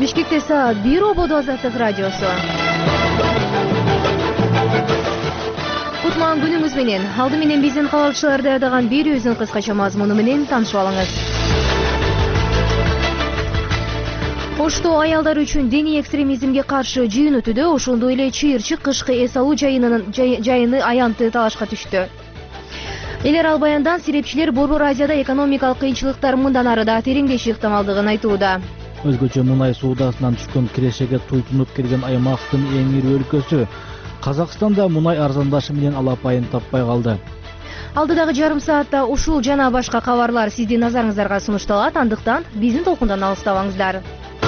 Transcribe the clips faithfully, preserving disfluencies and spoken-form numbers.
Бишкекте саат бир ободо Азаттык радиосу. Кутман күнүңүз менен. Алды менен биздин кабалчылар даярдаган берүүбүздүн кыскача мазмуну менен таанышып алыңыз. Ошто аялдар үчүн диний экстремизмге каршы жыйын өтүүдө, ошондой эле чыйырчык кышкы эс алуу жайынын жайыны аянты талашка түштү. Эл арал баяндан серепчилер Борбор Азияда экономикалык кыйынчылыктар мындан ары да тереңдеши ыктымалдыгын айтууда. Өзгөчө мунай суудасынан түшкөн кирешеге туйтунуп келген аймактын эң ири өлкөсү Казакстанда мунай арзандашы менен алапайын таппай калды. Алдыдагы жарым саатта ушул жана башка кабарлар сиздин назарыңыздарга сунушталат, андыктан биздин толкундан алыстабаңыздар.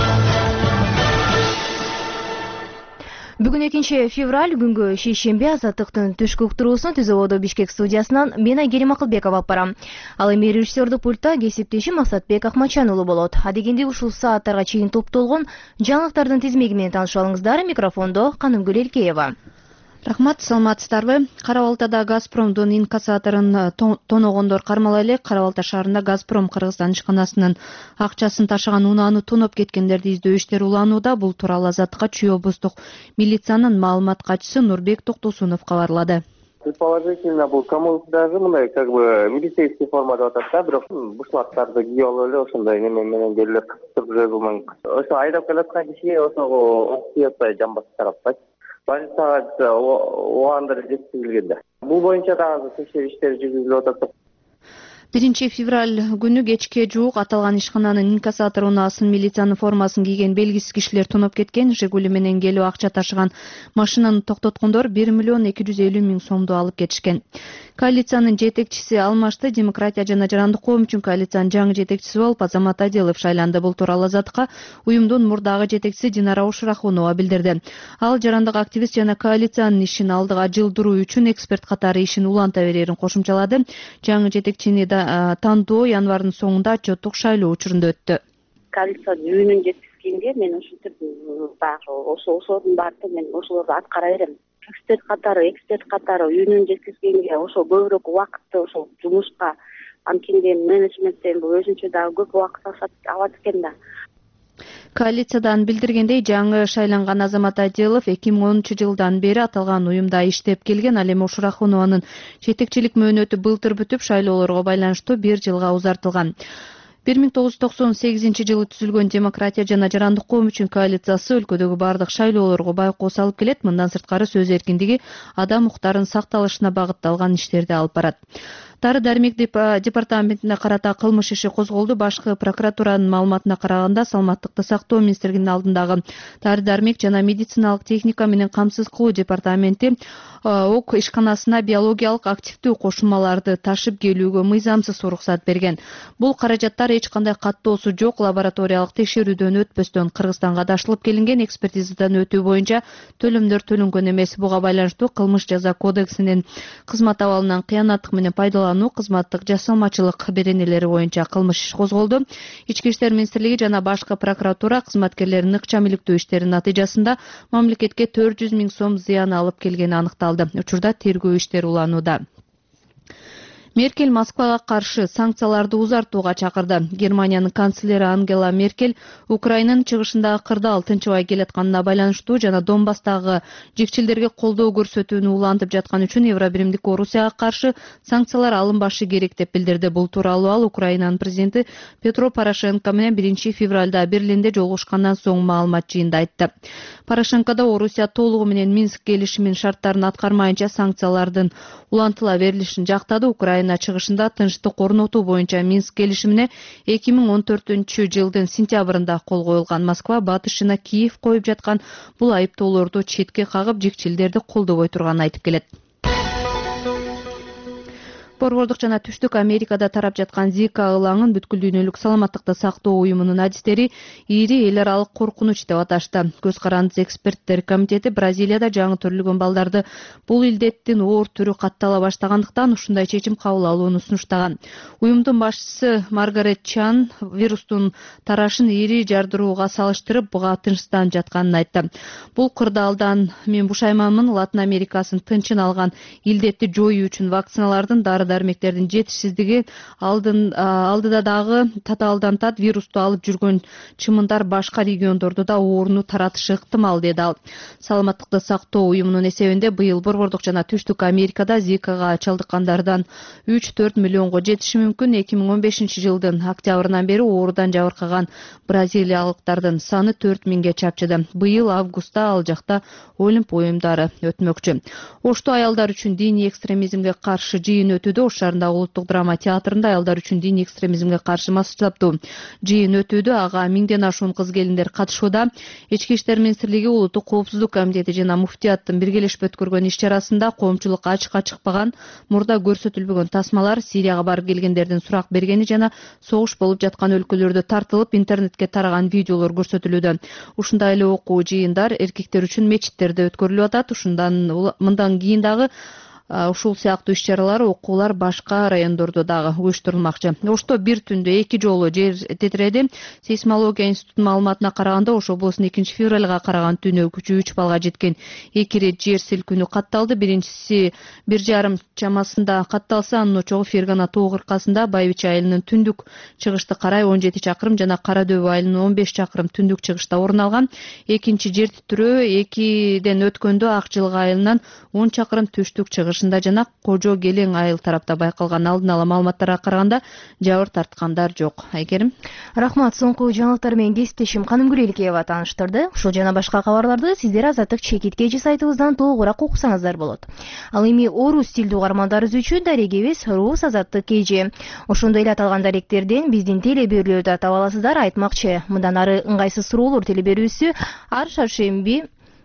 Бүгүн экинчи февраль күнгө шейшембе Азаттыктын түшкү уктуруусун Түз ободо Бишкек студиясынан мен Айгерим Акылбекова алып барам. Ал эми режиссердук пультта кесиптешим Максатбек Акмачан уулу болот. Адегенде ушул сааттарга чейин топтолгон жаңылыктардын тизмеги менен таанышып алыңыздар. Микрофондо Канымгүл Элкеева. Рахмат, саламатсыздарбы? Кара Балтада Газпромдун инкассаторун тоногондор кармала элек. Кара Балта шаарында Газпром Кыргызстан ишканасынын акчасын ташыган унааны тоноп кеткендерди издөө иштери уланууда. Бул тууралуу Азаттыкка Чүй облустук милициянын маалымат катчысы Нурбек Токтосунов кабарлады. Предположительно, бул камуфляжы мындай как бы милицейский формада атат да, бирок бушлаттарды кийип алып эле ошондой неме менен келип кыстырып жүргөн. Ошо айдап келаткан киши ошого ок тиеп атпай, жамбасы тараппайт. Полиция оандыр жеткизилген. Бул боюнча дагы текшерүү иштери жүргүзүлүп атат. биринчи февраль күнү кечке жуук аталган ишкананын инкассатор унаасын милициянын формасын кийген белгисиз кишилер тоноп кеткен. Жигули менен келип акча ташыган машинаны токтоткондор бир миллион эки жүз элүү миң сомду алып кетишкен. Коалициянын жетекчиси Алмашты Демократия жана Жарандык коом үчүн коалициянын жаңы жетекчиси болуп Азамат Адилов шайланды. Бул тууралуу Азаттыкка уюмдун мурдагы жетекчиси Динара Ушрахунова билдирди. Ал жарандык активист жана коалициянын ишин алдыга жылдыруу үчүн эксперт катары ишин уланта берерин кошумчалады. Жаңы жетекчини тандоо январдын соңунда отчеттук шайлоо учурунда өттү. Коалиция жүйүнүн жеткизгенге мен ушинтип дагы ошонун баардыгын мен ошолорду аткара берем. Эксперт катары, эксперт катары үйүнүн жеткизгенге ошо көбүрөөк убакытты ошол жумушка, анткенде менеджменттен бул өзүнчө дагы көп убакыт алат экен да. Коалициядан билдиргендей, жаңы шайланган Азамат Адилов эки миң онунчу жылдан бери аталган уюмда иштеп келген. Ал эми Ушрахунованын жетекчилик мөөнөтү былтыр бүтүп, шайлоолорго байланыштуу бир жылга узартылган. бир миң тогуз жүз токсон сегизинчи жылы түзүлгөн Демократия жана Жарандык коом үчүн коалициясы өлкөдөгү бардык шайлоолорго байкоо салып келет. Мындан сырткары сөз эркиндиги, адам укуктарынын сакталышына багытталган иштерди алып барат. Дары дармек департаментине карата кылмыш иши козголду. Башкы прокуратуранын маалыматына караганда, саламаттыкты сактоо министрлигинин алдындагы дары дармек жана медициналык техника менен камсыз кылуу департаменти ок ишканасына биологиялык активдүү кошулмаларды ташып келүүгө мыйзамсыз уруксат берген. Бул каражаттар эч кандай каттоосу жок лабораториялык текшерүүдөн өтпөстөн Кыргызстанга дашылып келинген. Экспертизадан өтүү боюнча төлөмдөр төлөнгөн эмес. Буга байланыштуу кылмыш жаза кодексинин кызмат абалынан кыянаттык менен пайдалануу, кызматтык жасалмачылык беренелери боюнча кылмыш иш козголду. Ички иштер министрлиги жана башкы прокуратура кызматкерлеринин ыкчам иликтөө иштеринин натыйжасында мамлекетке төрт жүз миң сом зыян алып келгени аныкталды. Учурда тергөө иштери уланууда. Меркель Москвага каршы санкцияларды узартууга чакырды. Германиянын канцлери Ангела Меркель Украинанын чыгышындагы кырдаал тынчыбай келатканына байланыштуу жана Донбасстагы жикчилдерге колдоо көрсөтүүнү улантып жаткан үчүн Евробиримдик Орусияга каршы санкциялар алынбашы керек деп билдирди. Бул тууралуу ал Украинанын президенти Петро Порошенко менен биринчи февралда Берлинде жолугушкандан соң маалымат жыйында айтты. Порошенко да Орусия толугу менен Минск келишиминин шарттарын аткармайынча санкциялардын улантыла берилишин жактады. Украина чыгышында тынчтык орнотуу боюнча Минск келишимине эки миң он төртүнчү жылдын сентябрында кол коюлган. Москва батышына Киев коюп жаткан бул айыптоолорду четке кагып, жикчилдерди колдобой турганын айтып келет. Борбордук жана Түштүк Америкада тарап жаткан Зика ылаңын бүткүл дүйнөлүк саламаттыкты сактоо уюмунун адистери ири эл аралык коркунуч деп аташты. Көз карандысыз эксперттер комитети Бразилияда жаңы төрөлгөн балдарды бул илдеттин оор түрү каттала баштагандыктан ушундай чечим кабыл алууну сунуштаган. Уюмдун башчысы Маргарет Чан вирустун тарашын ири жардырууга салыштырып, буга тынчсызданып жатканын айтты. Бул кырдаалдан мен бушайманмын, Латын Америкасын тынчын алган илдетти жоюу үчүн вакциналардын дары дары-дармектердин жетишсиздиги алдын алдыда дагы татаалдан тат вирусту алып жүргөн чымындар башка региондордо да ооруну таратышы ыктымал, деди ал. Саламаттыкты сактоо уюмунун эсебинде быйыл Борбордук жана Түштүк Америкада Зикага чалдыккандардан үч төрт миллионго жетиши мүмкүн. эки миң он бешинчи жылдын октябрынан бери оорудан жабыркаган бразилиялыктардын саны төрт миңге чапчыды. Быйыл августта ал жакта Олимп оюмдары өтмөкчү. Ошто аялдар үчүн диний экстремизмге каршы жыйын өтүүдө. Ош шаарындагы Улуттук драма театрында аялдар үчүн диний экстремизмге каршы масштабдуу жыйын өтүүдө. Ага миңден ашуун кыз-келиндер катышууда. Ички иштер министрлиги, Улуттук коопсуздук комитети жана муфтияттын биргелешип өткөргөн иш-чарасында коомчулукка ачыкка чыкпаган, мурда көрсөтүлбөгөн тасмалар, Сирияга барып келгендердин сурак бергени жана согуш болуп жаткан өлкөлөрдө тартылып интернетке тараган видеолор көрсөтүлүүдө. Ушундай эле окуу жыйындар эркектер үчүн мечиттерде өткөрүлүп атат. Ушундан мындан кийин дагы ушул сыяктуу иш-чаралар, окуулар башка райондордо дагы уюштурулмакчы. Ошто бир түндө эки жолу жер тетиреди. Сейсмология институтунун маалыматына караганда, Ош облусунун экинчи февралга караган түнү күчү үч балга жеткен. Эки ирет жер силкүүнү катталды. Биринчиси бир жарым чамасында катталса, анын очогу Фергана тоо кыркасында Байбич айылынын түндүк чыгышты карай он жети чакырым жана Кара дөбө айылынын он беш чакырым түндүк чыгышта орун алган. Экинчи жер титирөө экиден өткөндө Ак жылык айылынан он чакырым түштүк чыгыш жана Кожо Келең айыл тарапта байкалган. Алдын ала маалыматтарга караганда жабыр тарткандар жок. Айкерим. Рахмат. Соңку жаңылыктар менен кесиптешим Каным Гүреликеева тааныштырды. Ушул жана башка кабарларды сиздер Азаттык чекит кежи сайтыбыздан толугураак окусаңыздар болот. Ал эми орус тилдүү угармандарыбыз үчүн дарегибиз Рус Азаттык кежи. Ошондой эле аталган даректерден биздин теле берүүлөрдү таба аласыздар. Айтмакчы, мындан ары ыңгайсыз суроолор теле берүүсү ар шаршемби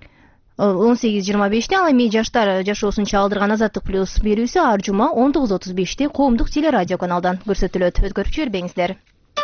он сегиз жыйырма беште, ал эми жаштар жашоосун чагылдырган Азаттык плюс берүүсү ар жума он тогуз отуз беште коомдук телерадио каналдан көрсөтүлөт. Өткөрүп жибербеңиздер.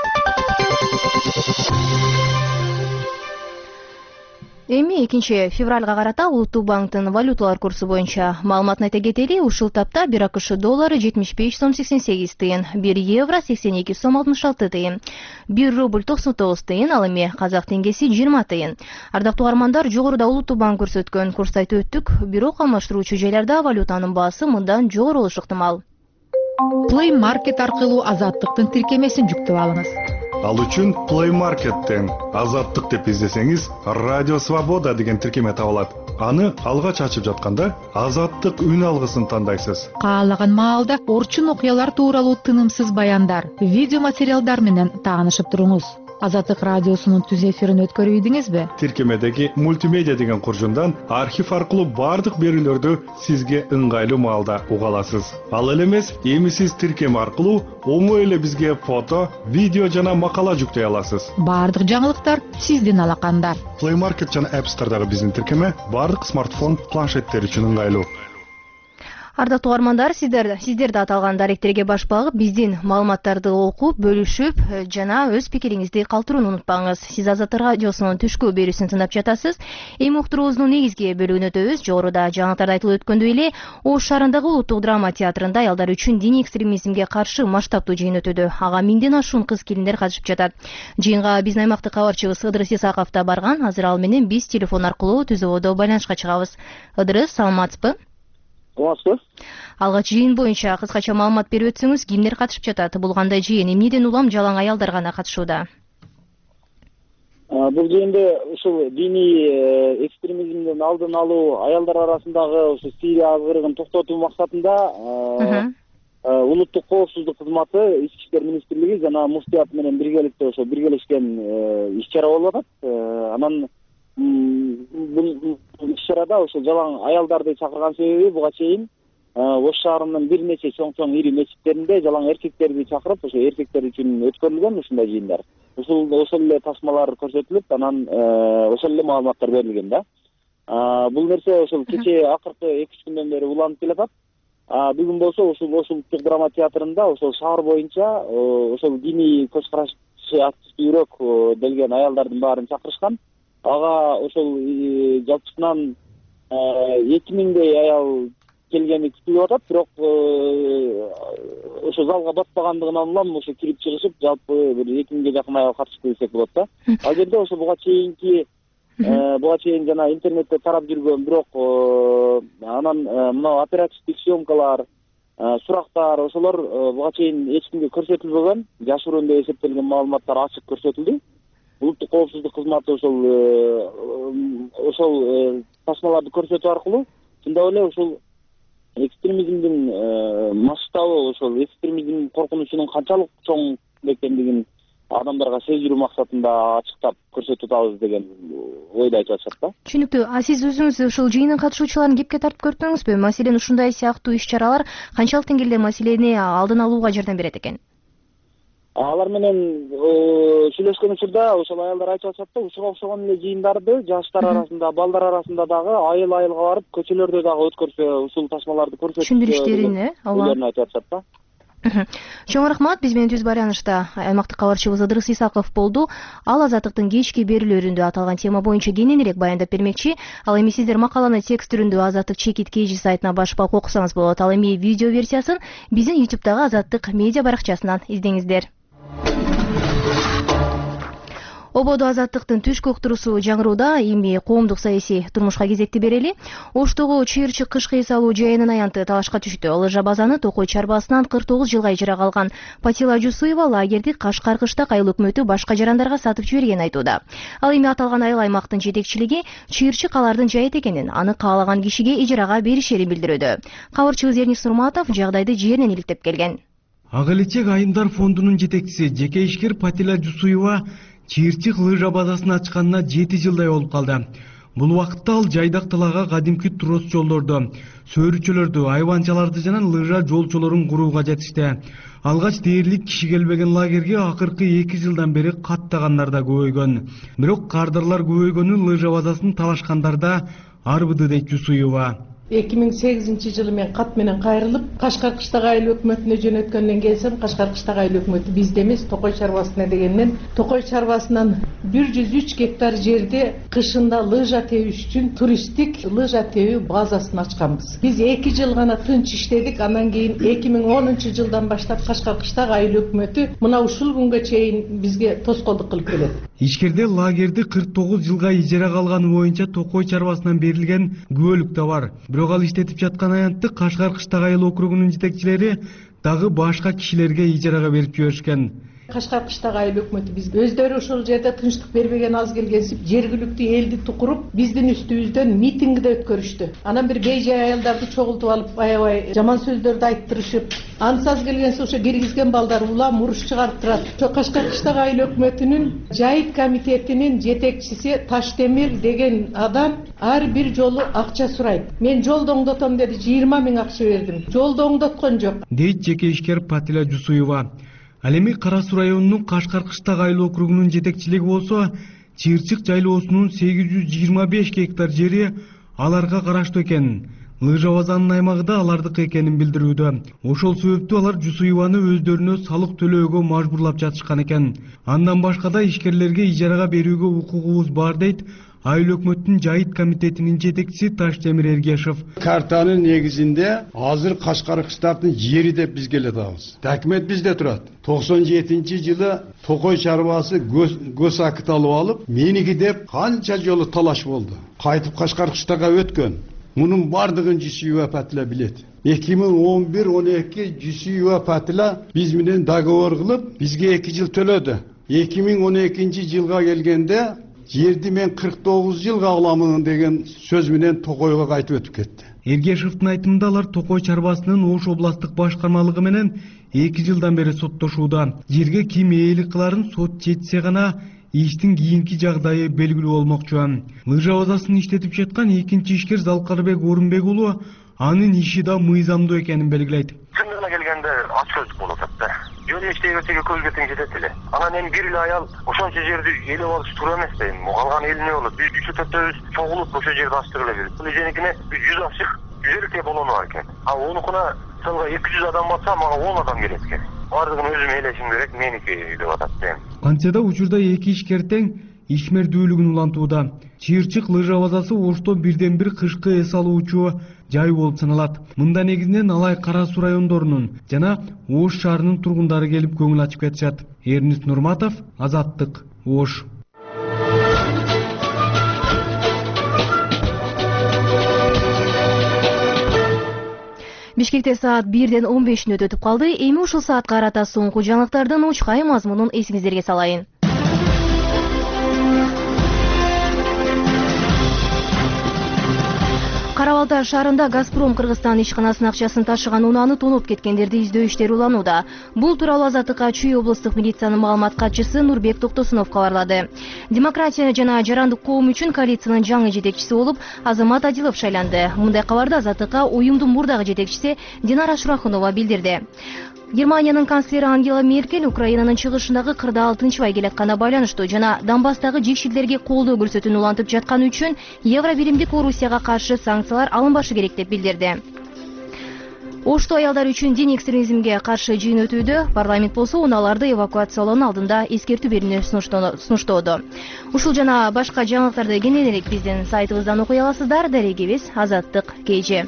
Эми экинчи февралга карата Улуттук банктын валюталар курсу боюнча маалыматын айта кетели. Ушул тапта бир АКШ доллары жетимиш беш сом сексен сегиз тыйын, бир евро сексен эки сом алтымыш алты тыйын, бир рубль токсон тогуз тыйын, ал эми казак теңгеси жыйырма тыйын. Ардактуу угармандар, жогоруда Улуттук банк көрсөткөн курсту айтып өттүк. Бирок алмаштыруучу жайларда валютанын баасы мындан жогору болушу ыктымал. Play Market аркылуу Азаттыктын тиркемесин жүктөп алыңыз. Ал үчүн Play Market'тен Азаттык деп издесеңиз, Радио Свобода деген тиркеме табылат. Аны алгач ачып жатканда Азаттык үн алгысын тандайсыз. Каалаган маалда орчун окуялар тууралуу тынымсыз баяндар, видео материалдар менен таанышып туруңуз. Азаттык радиосунун түз эфирин өткөрүп ийдиңизби? Тиркемедеги мультимедиа деген куржундан архив аркылуу бардык берүүлөрдү сизге ыңгайлуу маалда уга аласыз. Ал эле эмес, эми сиз тиркеме аркылуу оңой эле бизге фото, видео жана макала жүктөй аласыз. Бардык жаңылыктар сиздин алаканда. Play Market жана App Store'дагы биздин тиркеме бардык смартфон, планшеттер үчүн ыңгайлуу. Ардактуу угармандар, сиздер сиздер да аталган даректерге баш багып, биздин маалыматтарды окуп, бөлүшүп жана өз пикириңизди калтырууну унутпаңыз. Сиз Азаттык радиосунун түшкү берүүсүн тыңдап жатасыз. Эми уктуруубуздун негизги бөлүгүнө өтөбүз. Жогоруда жаңылыктарда айтылып өткөндөй эле, Ош шаарындагы Улуттук драма театрында аялдар үчүн диний экстремизмге каршы масштабдуу жыйын өтүүдө. Ага миңден ашуун кыз-келиндер катышып жатат. Жыйынга биздин аймактык кабарчыбыз Ыдырыс Исаков да барган. Азыр ал менен биз телефон аркылуу түз ободо байланышка чыгабыз. Ыдырыс, саламатсызбы? Алгач жыйын боюнча кыскача маалымат берип өтсөңүз, кимдер катышып жатат? Бул кандай жыйын? Эмнеден улам жалаң аялдар гана катышууда? Бул жыйында ушул диний экстремизмдин алдын алуу, аялдар арасындагы ошо Сирия азгырыгын токтотуу максатында Улуттук коопсуздук кызматы, Ички иштер министрлиги жана муфтият менен биргеликте ошо биргелешкен иш-чара болуп атат. Анан бул иш-чарада ошо жалаң аялдарды чакырган себеби буга чейин Ош шаарынын бир нече чоң-чоң ири мечиттеринде жалаң эркектерди чакырып, ошо эркектер үчүн өткөрүлгөн ушундай жыйындар. Ушул ошол эле тасмалар көрсөтүлүп, анан ошол эле маалыматтар берилген да. Бул нерсе ошол кече акыркы эки үч күндөн бери уланып келатат. Бүгүн болсо ошол Улуттук драма театрында ошол шаар боюнча ошол диний көз карашы активдүүрөөк делген аялдардын баарын чакырышкан. Ага ошол жалпысынан эки миңдей аял келгени күтүлүп атат, бирок ошо залга батпагандыгынан улам ошо кирип чыгышып, жалпы бир эки миңге жакын аял катышты десек болот да. Ал жерде ошо буга чейинки буга чейин жана интернетте тарап жүргөн, бирок анан мына оперативдик съемкалар, сурактар ошолор буга чейин эч кимге көрсөтүлбөгөн, жашыруун деп эсептелген маалыматтар ачык көрсөтүлдү. Улуттук коопсуздук кызматы ошол ошол тасмаларды көрсөтүү аркылуу чындап эле ушул экстремизмдин масштабы, ошол экстремизм коркунучунун канчалык чоң экендигин адамдарга сездирүү максатында ачыктап көрсөтүп атабыз деген ойду айтып атышат да. Түшүнүктүү. А сиз өзүңүз ушул жыйындын катышуучуларын кепке тартып көрдүңүзбү? Маселен, ушундай сыяктуу иш-чаралар канчалык деңгээлде маселени алдын алууга жардам берет экен? Алар менен сүйлөшкөн учурда ошол аялдар айтып атышат да, ушуга окшогон эле жыйындарды жаштар арасында, балдар арасында дагы айыл айылга барып, көчөлөрдө дагы өткөрсө, ушул тасмаларды көрсөтүп түшүндүрүштөрүн, э, ооба, айтып атышат да. Чоң рахмат. Биз менен түз байланышта аймактык кабарчыбыз Ыдырыс Исаков болду. Ал Азаттыктын кечки берүүлөрүндө аталган тема боюнча кененирээк баяндап бермекчи. Ал эми сиздер макаланы текст түрүндө Азаттык чекит кей жи сайтына башпак окусаңыз болот. Ал эми видео версиясын биздин ютубтагы Азаттык медиа баракчасынан издеңиздер. Ободо Азаттыктын түшкү уктуруусу жаңырууда. Эми коомдук саясий турмушка кезекти берели. Оштогу чыйырчык кышкы эс алуу жайынын аянты талашка түштү. Лыжа базаны Токой чарбасынан кырк тогуз жылга ижарага алган Патила Жусуева лагерди Кашкар кыштак айыл өкмөтү башка жарандарга сатып жибергенин айтууда. Ал эми аталган айыл аймактын жетекчилиги чыйырчык алардын жайыт экенин, аны каалаган кишиге ижарага беришерин билдирүүдө. Кабарчыбыз Эрнис Нурматов жагдайды жеринен иликтеп келген. Ак элечек айымдар фондунун жетекчиси жеке ишкер Патила Жусуева чыйырчык лыжа базасын ачканына жети жылдай болуп калды. Бул убакытта ал жайдак талаага кадимки трос жолдорду, сөөрүчөлөрдү, айванчаларды жана лыжа жолчолорун курууга жетишти. Алгач дээрлик киши келбеген лагерге акыркы эки жылдан бери каттагандар да көбөйгөн. Бирок кардарлар көбөйгөнү лыжа базасын талашкандарда арбыды дейт Жусуева. эки миң сегизинчи жылы мен кат менен кайрылып, Кашкар кыштак айыл өкмөтүнө жөнөткөндөн келсем, Кашкар кыштак айыл өкмөтү бизде эмес, Токой чарбасына дегенмен, Токой чарбасынан бир жүз үч гектар жерде кышында лыжа тебиш үчүн туристтик лыжа тебүү базасын ачканбыз. Биз эки жыл гана тынч иштедик, андан кийин эки миң онунчу жылдан баштап Кашкар кыштак айыл өкмөтү мына ушул күнгө чейин бизге тоскоолдук кылып келет. Ишкерде лагерди кырк тогуз жылга ижарага алганы боюнча Токой чарбасынан берилген күбөлүк да бар. Бирок ал иштетип жаткан аянтты Кашкар кыштак айыл округунун жетекчилери дагы башка кишилерге ижарага берип жиберишкен. Кашкар кыштак айыл өкмөтү биз өздөрү ошол жерде тынчтык бербеген аз келгенсип, жергиликтүү элди тукуруп, биздин үстүбүздөн митинг да өткөрүштү. Анан бир бейжай аялдарды чогултуп алып, аябай жаман сөздөрдү айттырышып, ансаз келгенсе ошо киргизген балдар улам уруш чыгарып турат. Ошо Кашкар кыштак айыл өкмөтүнүн жайыт комитетинин жетекчиси Таштемир деген адам ар бир жолу акча сурайт. Мен жолду оңдотом деди, жыйырма миң акча бердим. Жолду оңдоткон жок. Дейт жеке ишкер Патила Жусуева. Ал эми Кара Суу районунун Кашкар кыштак айыл округунун жетекчилиги болсо, чыйырчык жайлоосунун сегиз жүз жыйырма беш гектар жери аларга караштуу экен. Лыжа базанын аймагы да алардыкы экенин билдирүүдө. Ошол себептүү алар Жусуеваны өздөрүнө салык төлөөгө мажбурлап жатышкан экен. Андан башка да ишкерлерге ижарага берүүгө укугубуз бар дейт айыл өкмөттүн жайыт комитетинин жетекчиси Таштемир Эргешев. Картанын негизинде азыр Кашкар кыштактын жери деп биз келе атабыз. Документ бизде турат. токсон жетинчи жылы Токой чарбасы көз акыт алып алып, меники деп канча жолу талаш болду. Кайтып Кашкар кыштакка өткөн. Мунун бардыгын Жусуева Патила билет. эки миң он бир он эки Жусуева Патила биз менен договор кылып, бизге эки жыл төлөдү. эки миң он экинчи жылга келгенде жерди мен кырк тогуз жылга аламын деген сөз менен Токойго кайтып өтүп кетти. Эргешевдин айтымында алар Токой чарбасынын Ош областтык башкармалыгы менен эки жылдан бери соттошууда. Жерге ким ээлик кыларын сот четсе гана иштин кийинки жагдайы белгилүү болмокчу. Лыжа базасын иштетип жаткан экинчи ишкер Залкарбек Орунбек уулу анын иши да мыйзамдуу экенин белгилейт. Чындыгына келгенде ачык болуп атат да. Жөн иштей берсеге көзгө тең жетет эле. Анан эми бир эле аял ошончо жерди ээлеп алыш туура эмес да. Эми калган эл эмне болот? Биз үч төртөөбүз чогулуп ошо жерди ачтыра эле берип. Бул женикине жүз ашык жүз элүү теп болону бар экен. А онукуна сылга эки жүз адам батса, мага он адам келет экен. Бардыгын өзүм ээлешим керек, меники деп атат да. Кантсе да учурда эки ишкер тең ишмердүүлүгүн улантууда. Чыйырчык лыжа базасы Ошто бирден бир кышкы эс алуучу жай болуп саналат. Мында негизинен Алай Кара Суу райондорунун жана Ош шаарынын тургундары келип көңүл ачып кетишат. Эрнис Нурматов, Азаттык, Ош. Бишкекте саат бирден он беш мүнөт өтүп калды. Эми ушул саатка карата соңку жаңылыктардын учкай мазмунун эсиңиздерге салайын. Кара-Балта шаарында Газпром Кыргызстан ишканасынын акчасын ташыган унааны тонуп кеткендерди издөө иштери уланууда. Бул тууралуу Азаттыкка Чүй облустук милициянын маалымат катчысы Нурбек Токтосунов кабарлады. Демократия жана жарандык коом үчүн коалициянын жаңы жетекчиси болуп Азамат Адилов шайланды. Мындай кабарды Азаттыкка уюмдун мурдагы жетекчиси Динара Шурахунова билдирди. Германиянын канцлери Ангела Меркель Украинанын чыгышындагы кырдаал тынчыбай келатканына байланыштуу жана Донбасстагы жекшилдерге колдоо көрсөтүүнү улантып жатканы үчүн Евро биримдик Орусияга каршы санкциялар алынбашы керек деп билдирди. Ошто аялдар үчүн дин экстремизмге каршы жыйын өтүүдө. Парламент болсо унааларды эвакуациялоонун алдында эскертүү берүүнү сунуштоодо. Ушул жана башка жаңылыктарды кененирээк биздин сайтыбыздан окуй аласыздар. Дарегибиз Азаттык кж.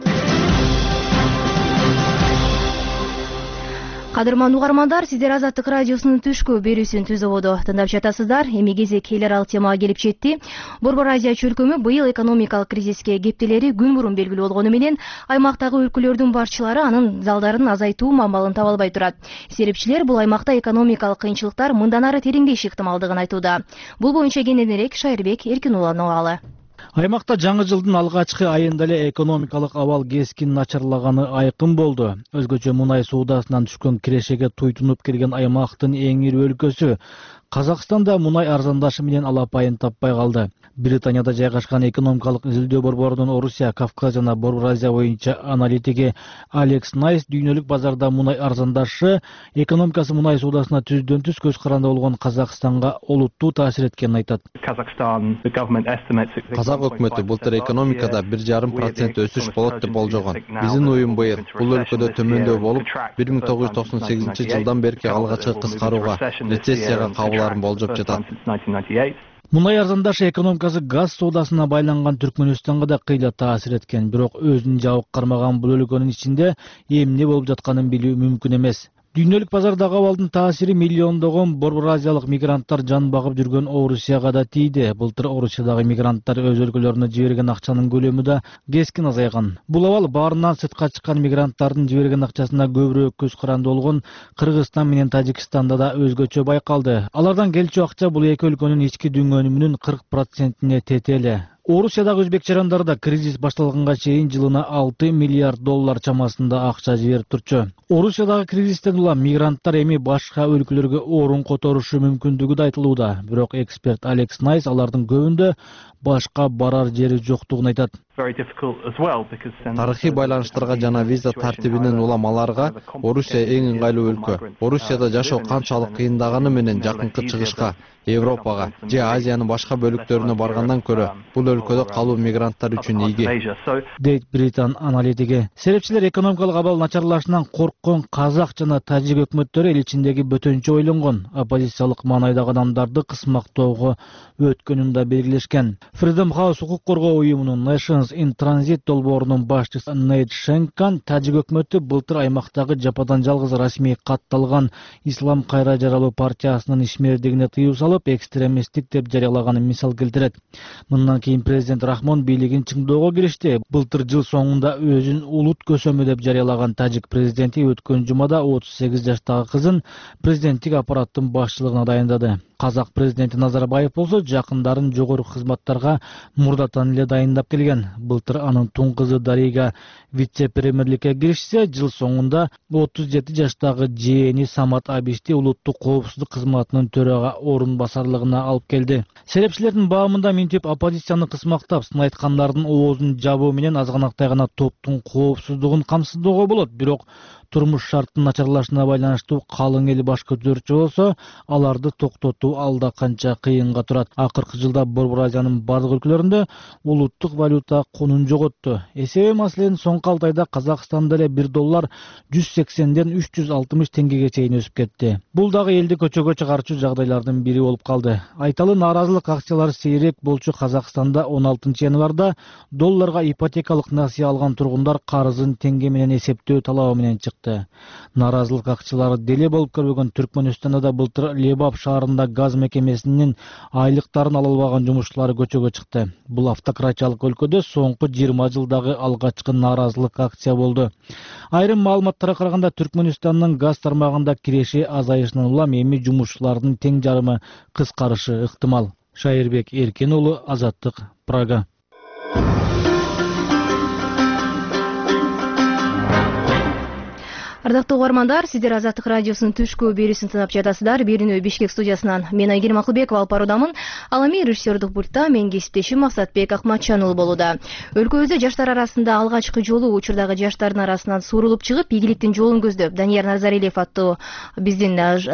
Кадырман угармандар, сиздер Азаттык радиосунун түшкү берүүсүн түзөбодо тыңдап жатасыздар. Эми кезек эл аралык темага келип жетти. Борбор Азия чөлкөмү быйыл экономикалык кризиске кептелери күн мурун белгилүү болгону менен аймактагы өлкөлөрдүн башчылары анын залдарын азайтуу мамалын таба албай турат. Серепчилер бул аймакта экономикалык кыйынчылыктар мындан ары тереңдеши ыктымалдыгын айтууда. Бул боюнча кененирээк Шайырбек Эркинулланын абалы. Аймакта жаңы жылдын алгачкы айында эле экономикалык абал кескин начарлаганы айкын болду. Өзгөчө мунай суудасынан түшкөн кирешеге туйтунуп келген аймактын эң ири өлкөсү Казакстанда мунай арзандашы менен алапайын таппай калды. Британияда жайгашкан экономикалык изилдөө борборунун Орусия, Кавказ жана Борбор Азия боюнча аналитиги Алекс Найс дүйнөлүк базарда мунай арзандашы экономикасы мунай суудасына түздөн түз көз каранды болгон Казакстанга олуттуу таасир эткенин айтат. Казак өкмөтү былтыр экономикада бир жарым процент өсүш болот деп болжогон. Биздин уюм быйыл бул өлкөдө төмөндөй болуп, бир миң тогуз жүз токсон сегизинчи жылдан берки алгачкы кыскарууга, рецессияга кабыларын болжоп жатат. Мунай арзандашы экономикасы газ соодасына байланган Түркмөнстанга да кыйла таасир эткен, бирок өзүн жабык кармаган бул өлкөнүн ичинде эмне болуп жатканын билүү мүмкүн эмес. Дүйнөлүк базардагы абалдын таасири миллиондогон борбор азиялык мигранттар жан багып жүргөн Орусияга да тийди. Былтыр Орусиядагы мигранттар өз өлкөлөрүнө жиберген акчанын көлөмү да кескин азайган. Бул абал баарынан сыртка чыккан мигранттардын жиберген акчасына көбүрөөк көз каранды болгон Кыргызстан менен Тажикстанда да өзгөчө байкалды. Алардан келчү акча бул эки өлкөнүн ички дүңгөнүмүнүн кырк процентине тетели. Орусиядагы өзбек жарандары да кризис башталганга чейин жылына алты миллиард доллар чамасында акча жиберип турчу. Орусиядагы кризистен улам мигранттар эми башка өлкөлөргө орун которушу мүмкүндүгү да айтылууда. Бирок эксперт Алекс Найс алардын көбүндө башка барар жери жоктугун айтат. Тарыхый байланыштарга жана виза тартибинен улам аларга Орусия эң ыңгайлуу өлкө. Орусияда жашоо канчалык кыйындаганы менен жакынкы чыгышка, Европага же Азиянын башка бөлүктөрүнө баргандан көрө бул өлкөдө калуу мигранттар үчүн ийги, дейт Британ аналитиги. Серепчилер экономикалык абал начарлашынан корккон казак жана тажик өкмөттөрү эл ичиндеги бөтөнчө ойлонгон, оппозициялык маанайдагы адамдарды кысмактоого өткөнүн да белгилешкен. Freedom House укук коргоо уюмунун Nations in Transit долбоорунун башчысы Нейт Шенкан тажик өкмөтү былтыр аймактагы жападан жалгыз расмий катталган Ислам кайра жаралуу партиясынын ишмердигине тыюу салып, экстремисттик деп жарыялаганын мисал келтирет. Мындан кийин президент Рахмон бийлигин чыңдоого киришти. Былтыр жыл соңунда өзүн улут көсөмү деп жарыялаган тажик президенти өткөн жумада отуз сегиз жаштагы кызын президенттик аппараттын башчылыгына дайындады. Казак президенти Назарбаев болсо жакындарын жогорку кызматтарга мурдатан эле дайындап келген. Былтыр анын тун кызы Дарига вице-премьерликке киришсе, жыл соңунда отуз жети жаштагы жээни Самат Абишти улуттук коопсуздук кызматынын төрага орун басарлыгына алып келди. Серепчилердин баамында минтип оппозицияны кысмактап, сын айткандардын оозун жабуу менен азганактай гана топтун коопсуздугун камсыздоого болот. Бирок турмуш шарттын начарлашына байланыштуу калың эл баш көтөрчү болсо, аларды токтотуу алда канча кыйынга турат. Акыркы жылда Борбор Азиянын бардык өлкөлөрүндө улуттук валюта конун жоготту. Эсеби маселенин соңку алты айда Казакстанда эле бир доллар жүз сексенден үч жүз алтымыш теңгеге чейин өсүп кетти. Бул дагы элди көчөгө чыгарчу жагдайлардын бири болуп калды. Айталы нааразылык акциялары сейрек болчу Казакстанда он алтынчы январда долларга ипотекалык насыя алган тургундар карызын теңге менен эсептөө талабы менен чыкты. чыкты. Нааразылык акчылары деле болуп көрбөгөн Түркмөнстанда да былтыр Лебап шаарында газ мекемесинин айлыктарын ала албаган жумушчулары көчөгө чыкты. Бул автократиялык өлкөдө соңку жыйырма жылдагы алгачкы нааразылык акция болду. Айрым маалыматтарга караганда Түркмөнстандын газ тармагында киреши азайышынан улам эми жумушчулардын тең жарымы кыскарышы ыктымал. Шайырбек Эркен уулу, Азаттык, Прага. Ардактуу угармандар, сиздер Азаттык радиосунун түшкү берүүсүн тыңдап жатасыздар. Берүүнү Бишкек студиясынан мен Айгерим Акылбекова алып баруудамын. Ал эми режиссердук пультта менин кесиптешим Максатбек Акматжан уулу болууда. Өлкөбүздө жаштар арасында алгачкы жолу учурдагы жаштардын арасынан суурулуп чыгып, ийгиликтин жолун көздөп, Данияр Назаралиев аттуу биздин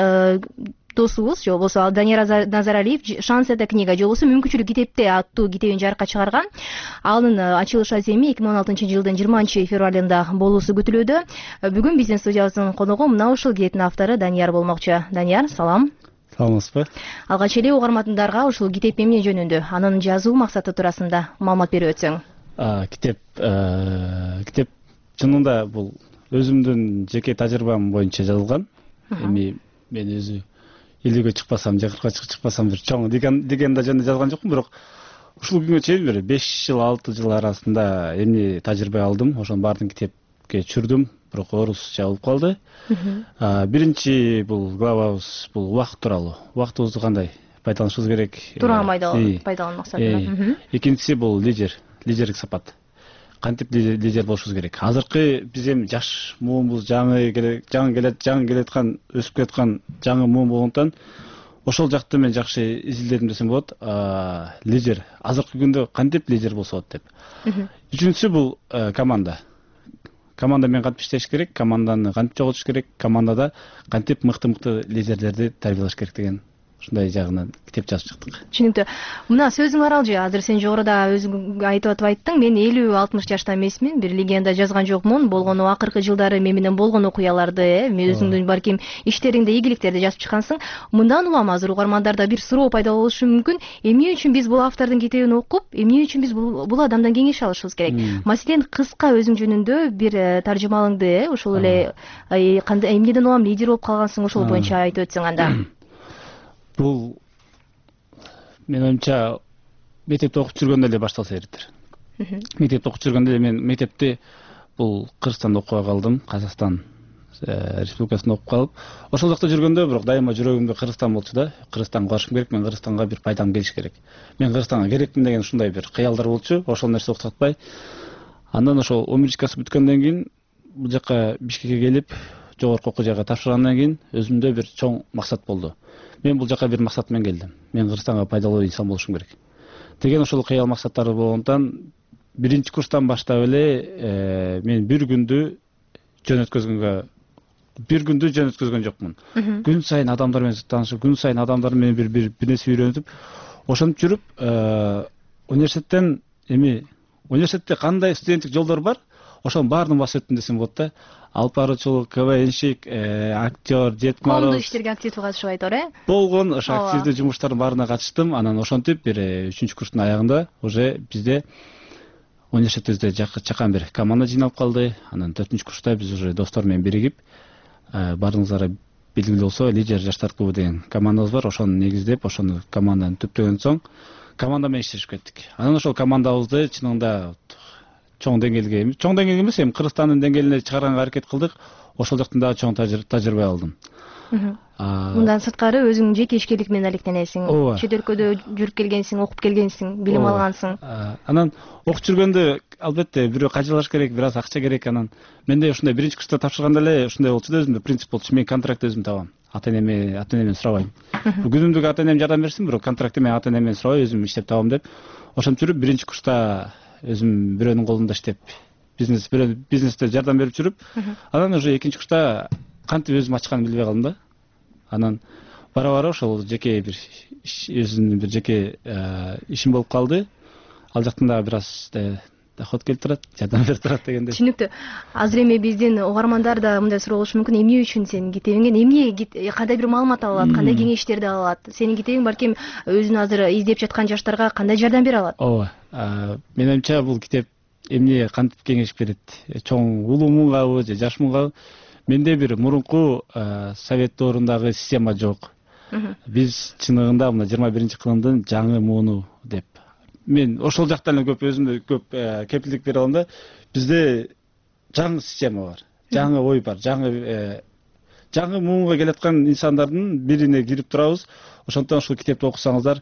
досубуз, же болбосо Данияр Назаралиев «Шанс это книга» же болбосо «Мүмкүнчүлүк китепте» аттуу китебин жарыкка чыгарган. Анын ачылыш аземи эки миң он алтынчы жылдын жыйырманчы февралында болуусу күтүлүүдө. Бүгүн биздин студиябыздын коногу мына ушул китептин автору Данияр болмокчу. Данияр, салам. Саламатсызбы? Алгач эле угармандарга ушул китеп эмне жөнүндө, анын жазуу максаты туурасында маалымат берип өтсөң. Китеп китеп чынында бул өзүмдүн жеке тажрыйбам боюнча жазылган. Эми мен өзү элүүгө чыкпасам, же кыркка чыкпасам бир чоң деген да жөнүндө жазган жокмун, бирок ушул күнгө чейин бир беш жыл, алты жыл арасында эмне тажрыйба алдым, ошонун баарын китепке түшүрдүм, бирок орусча болуп калды. Биринчи бул главабыз бул убакыт тууралуу. Убактыбызды кандай пайдаланышыбыз керек? Туура пайдалануу максатында. Экинчиси бул лидер, лидерлик сапат. Кантип лидер болушубуз керек? Азыркы биз эми жаш муунбуз, жаңы келет, жаңы келет, жаңы келаткан, өсүп келаткан жаңы муун болгондон ошол жакты мен жакшы изилдедим десем болот. Лидер, азыркы күндө кантип лидер болсо болот деп. Үчүнчүсү бул команда. Команда менен кантип иштеш керек, команданы кантип жоготуш керек, командада кантип мыкты-мыкты лидерлерди тарбиялаш керек деген ушундай жагынан китеп жазып чыктык. Түшүнүктүү. Мына сөзүң аралжы, азыр сен жогоруда өзүң айтып атып айттың. Мен элүү алтымыш жашта эмесмин, бир легенда жазган жокмун. Болгону акыркы жылдары мен менен болгон окуяларды, мен өзүңдүн балким иштериңде, ийгиликтерди жазып чыккансың. Мындан улам азыр угармандарда бир суроо пайда болушу мүмкүн. Эмне үчүн биз бул автордун китебин окуп, эмне үчүн биз бул адамдан кеңеш алышыбыз керек? Маселен, кыска өзүң жөнүндө бир таржымалыңды, ошол эле кандай эмнеден улам лидер болуп калгансың, ошол боюнча айтып өтсөң анда. Бул мен оюмча мектепте окуп жүргөндө эле башталса эретир. Мектепте окуп жүргөндө эле мен мектепти бул Кыргызстанда окуп калдым, Казакстан Республикасында окуп калып, ошол жакта жүргөндө бирок дайыма жүрөгүмдө Кыргызстан болчу да. Кыргызстанга барышым керек, мен Кыргызстанга бир пайдам келиш керек. Мен Кыргызстанга керекмин деген ушундай бир кыялдар болчу. Ошол нерсе октотпай. Андан ошол он биринчи класс бүткөндөн кийин бул жака Бишкекке келип, жогорку окуу жайга тапшыргандан кийин өзүмдө бир чоң максат болду. Мен бул жака бир максат менен келдим. Мен Кыргызстанга пайдалуу инсан болушум керек деген ошол кыял максаттары болгондон биринчи курстан баштап эле мен бир күндү жөн өткөзгөнгө бир күндү жөн өткөзгөн жокмун. Күн сайын адамдар менен таанышып, күн сайын адамдар менен бир бир нерсе үйрөнүп, ошентип жүрүп университеттен эми университетте кандай студенттик жолдор бар, ошонун баарын басып өттүм десем болот да. Алып баруучулук, КВНщик, актер, Дед Мороз. Коомдук иштерге активдүү катышып айтор, э? Болгон, ошо активдүү жумуштардын баарына катыштым. Анан ошентип бир үчүнчү курстун аягында уже бизде университетибизде чакан бир команда жыйналып калды. Анан төртүнчү курста биз уже достор менен биригип, баарыңыздарга белгилүү болсо, Лидер жаштар клубу деген командабыз бар. Ошону негиздеп, ошону команданы түптөгөн соң команда менен иштешип кеттик. Анан ошол командабызды чынында чоң деңгээлге, чоң деңгээлге эмес, эми Кыргызстандын деңгээлине чыгарганга аракет кылдык. Ошол жактан дагы чоң тажрыйба алдым. Мындан сырткары өзүң жеке ишкерлик менен алектенесиң. Чет өлкөдө жүрүп келгенсиң, окуп келгенсиң, билим алгансың. Анан окуп жүргөндө албетте бирөө кажылаш керек, бир аз акча керек. Анан менде ушундай биринчи курста тапшырганда эле ушундай болчу да, өзүмдө принцип болчу. Мен контракт өзүм табам. Ата-энеме, ата-энемден сурабайм. Күнүмдүк ата-энем жардам берсин, бирок контрактты мен ата-энемден сурабай, өзүм иштеп табам деп. Ошентип жүрүп биринчи курста өзүм бирөөнүн колунда иштеп, бизнес бизнесте жардам берип жүрүп, анан уже экинчи курста кантип өзүм ачканын билбей калдым да. Анан бара-бара ошол жеке бир өзүмдүн бир жеке ишим болуп калды. Ал жактан дагы бир аз доход келип турат, жардам берип турат дегендей. Түшүнүктүү. Азыр эми биздин угармандар да мындай суроо болушу мүмкүн. Эмне үчүн сенин китебиңден эмне кандай бир маалымат ала алат, кандай кеңештерди ала алат? Сенин китебиң балким өзүн азыр издеп жаткан жаштарга кандай жардам бере алат? Ооба. Менин оюмча бул китеп эмне кантип кеңеш берет? Чоң улуу муунгабы же жаш муунгабы? менде бир мурунку совет доорундагы система жок. Биз чыныгында мына жыйырма биринчи кылымдын жаңы мууну деп. Мен ошол жактан эле көп өзүмдө көп кепилдик бере алам да. Бизде жаңы система бар, жаңы ой бар, жаңы жаңы муунга келаткан инсандардын бирине кирип турабыз. Ошондон ушул китепти окусаңыздар,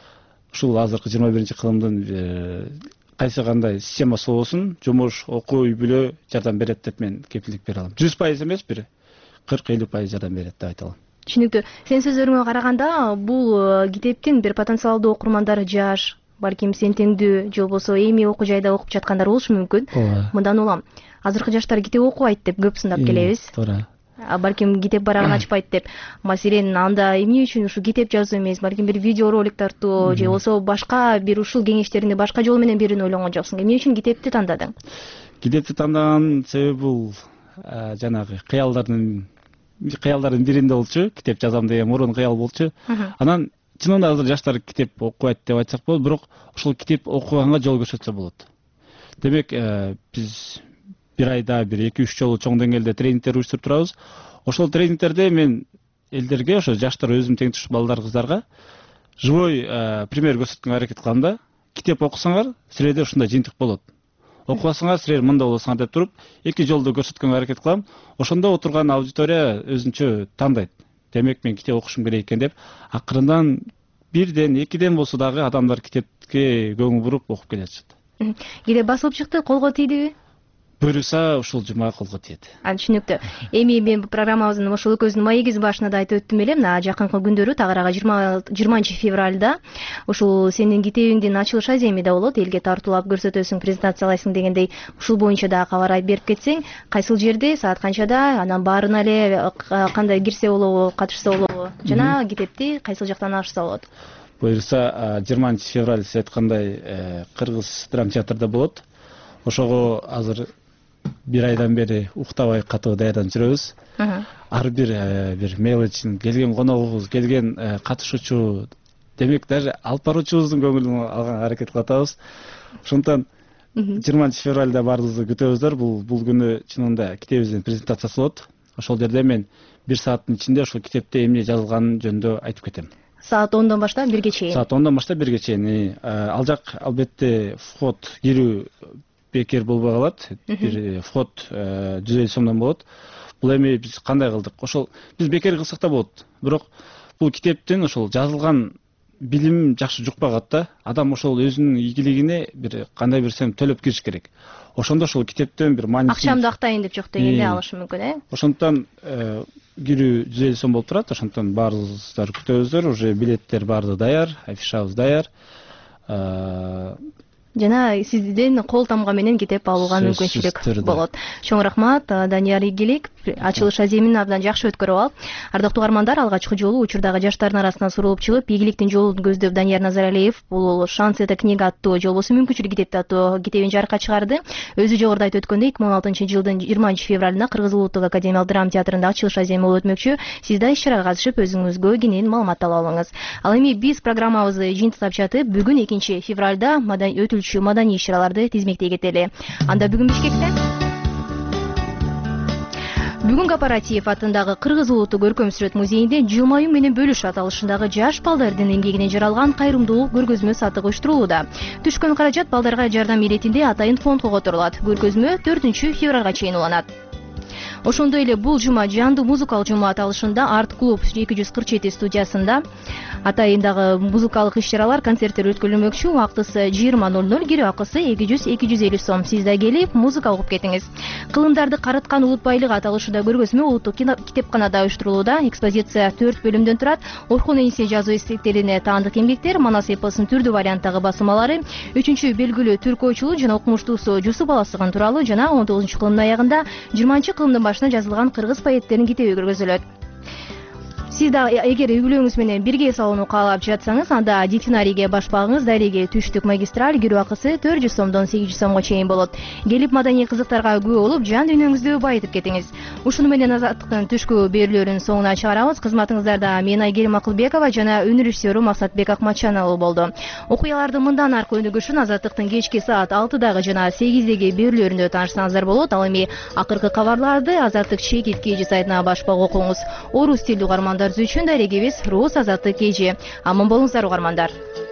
ушул азыркы жыйырма биринчи кылымдын кайсы кандай системасы болсун, жумуш, окуу, үй бүлө жардам берет деп мен кепилдик бере алам. жүз пайыз эмес, бир кырк элүү пайыз жардам берет деп айта алам. Түшүнүктүү. Сен сөзүңөргө караганда бул китептин бир потенциалдуу окурмандары жаш, балким сен теңдүү же болбосо эми окуу жайда окуп жаткандар болушу мүмкүн. Мындан улам азыркы жаштар китеп окубайт деп көп сындап келебиз. Туура. Балким китеп барагын ачпайт деп. Маселен, анда эмне үчүн ушу китеп жазуу эмес, балким бир видео ролик тартуу же болбосо башка бир ушул кеңештеринди башка жол менен берүүнү ойлонгон жоксуң. Эмне үчүн китепти тандадың? Китепти тандаган себеби бул жанагы кыялдардын кыялдардын биринде болчу. Китеп жазам деген мурун кыял болчу. Анан чынында азыр жаштар китеп окубайт деп айтсак болот, бирок ошол китеп окуганга жол көрсөтсө болот. Демек, биз бир айда бир эки үч жолу чоң деңгээлде тренингтер уюштуруп турабыз. Ошол тренингтерде мен элдерге, ошо жаштар өзүм тең туш балдар, кыздарга живой пример көрсөткөнгө аракет кылам да. Китеп окусаңар, силерде ушундай жыйынтык болот. Окубасаңар, силер мында болосуңар деп туруп, эки жолду көрсөткөнгө аракет кылам. Ошондо отурган аудитория өзүнчө тандайт. Демек, мен китеп окушум керек экен деп, акырындан бирден, экиден болсо дагы адамдар китепке көңүл буруп окуп келе жатышат. Китеп басылып чыкты, колго тийдиби? Буюрса, ушул жума колго тиет. Түшүнүктүү. Эми мен программабыздын ошол көздүн маегиз башында да айтып өттүм эле, мына жакынкы күндөрү тагыраагы жыйырманчы февралда ушул сенин китебиңдин ачылыш аземи да болот, элге тартуулап көрсөтөсүң, презентациялайсың дегендей. Ушул боюнча да кабар айтып берип кетсең, кайсыл жерде, саат канчада, анан баарына эле кандай кирсе болобу, катышса болобу, жана китепти кайсыл жактан алышса болот? Буюрса, жыйырманчы февраль сиз айткандай Кыргыз драма театрда болот. Ошого азыр бир айдан бери уктабай катуу даярданып жүрөбүз. Ар бир бир мелочин келген коногубуз, келген катышуучу, демек даже алып баруучубуздун көңүлүн алганга аракет кылып атабыз. Ошондон жыйырманчы февралда баарыбызды күтөбүздөр. Бул бул күнү чынында китебибиздин презентациясы болот. Ошол жерде мен бир сааттын ичинде ошол китепте эмне жазылганын жөнүндө айтып кетем. Саат ондон баштап бирге чейин. Саат ондон баштап бирге чейин. Ал жак албетте вход, кирүү бекер болбой калат. Бир вход жүз элүү сомдон болот. Бул эми биз кандай кылдык? Ошол биз бекер кылсак да болот. Бирок бул китептин ошол жазылган билим жакшы жукпагат да. Адам ошол өзүнүн ийгилигине бир кандай бирсем төлөп кириш керек. Ошондо ошол китептен бир маанисин акчамды актайын деп жок дегенде алышы мүмкүн, э? Ошондон кирүү жүз элүү сом болуп турат. Ошондон баарыңыздар күтөбүздөр. Уже билеттер баары даяр, афишабыз даяр. Жана сизден кол тамга менен китеп алууга мүмкүнчүлүк болот. Чоң рахмат, Данияр Ийгилик. Ачылыш аземин абдан жакшы өткөрүп алып, ардактуу угармандар, алгачкы жолу учурдагы жаштардын арасынан сурулуп чыгып, ийгиликтин жолун көздөп Данияр Назаралиев бул «Шанс это книга» аттуу, же болбосо мүмкүнчүлүк китепти аттуу китебин жарыкка чыгарды. Өзү жогоруда айтып өткөндөй, эки миң он алтынчы жылдын жыйырманчы февралында Кыргыз Улуттук академиялык драма театрында ачылыш аземи болуп өтмөкчү. Сиз да иш-чарага катышып, өзүңүзгө кенен маалымат ала алыңыз. Ал эми биз программабызды жыйынтыктап жатып, бүгүн экинчи февралда өтүлчү маданий иш-чараларды тизмектей кетели. Анда бүгүн Бишкекте Бүгүн Кооператив атындагы Кыргыз Улуттук көркөм сүрөт музейинде жылмаюу менен бөлүш аталышындагы жаш балдардын эмгегинен жаралган кайрымдуулук көргөзмө сатыгы уюштурулууда. Түшкөн каражат балдарга жардам иретинде атайын фондго которулат. Көргөзмө төртүнчү февралга чейин уланат. Ошондой эле бул жума жандуу музыкалык жума аталышында Арт клуб эки жүз кырк жети студиясында атайындагы музыкалык иш-чаралар, концерттер өткөрүлмөкчү. Убактысы жыйырма ноль ноль, кирүү акысы эки жүз эки жүз элүү сом. Сиз да келип, музыка угуп кетиңиз. Кылымдарды карыткан улутбайлык аталышында көргөзмө Улуттук китепканада уюштурулууда. Экспозиция төрт бөлүмдөн турат. Орхон Энисе жазуу эстетиктерине таандык эмгектер, Манас эпосунун түрдүү варианттагы басмалары, үчүнчү белгилүү түрк ойчулу жана окумуштуусу Жусуп Аласыгын тууралуу жана он тогузунчу кылымдын аягында жыйырманчы кылымдын башына жазылган кыргыз поэттеринин китеби көргөзүлөт. Сиз да эгер үй бүлөңүз менен бирге эс алууну каалап жатсаңыз, анда дельфинарийге башпагыңыз дареге түштүк магистраль кирүү акысы төрт жүз сомдон сегиз жүз сомго чейин болот. Келип маданий кызыктарга күбө болуп, жан дүйнөңүздү байытып кетиңиз. Ушуну менен Азаттыктын түшкү берүүлөрүнүн соңуна чыгарабыз. Кызматыңыздарда мен Айгерим Акылбекова жана өнөр режиссеру Максатбек Акматжан уулу болду. Окуяларды мындан аркы өнүгүшүн Азаттыктын кечки саат алтыдагы жана сегиздеги берүүлөрүндө таанышсаңыздар болот. Ал эми акыркы кабарларды Азаттык чекит кж сайтына башпак окуңуз. Орус тилдүү угармандар үчүн дарегибиз Роз Азаттык кж. Аман болуңуздар угармандар.